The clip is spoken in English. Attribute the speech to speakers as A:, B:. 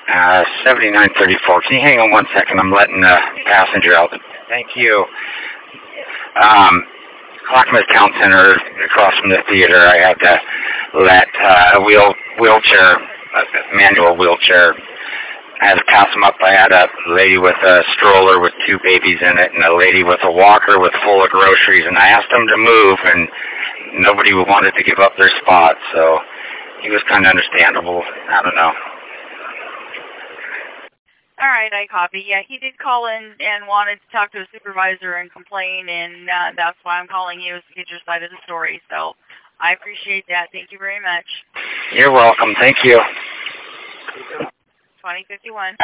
A: 7934. Can you hang on one second? I'm letting the passenger out. Thank you. Clackamas Town Center, across from the theater, I had to let a manual wheelchair. I had to pass them up. I had a lady with a stroller with two babies in it and a lady with a walker with full of groceries, and I asked them to move, and nobody wanted to give up their spot, so he was kind of understandable. I don't know.
B: All right, I copy. Yeah, he did call in and wanted to talk to a supervisor and complain, and that's why I'm calling you, is to get your side of the story. So I appreciate that. Thank you very much.
A: You're welcome. Thank you.
B: 2051.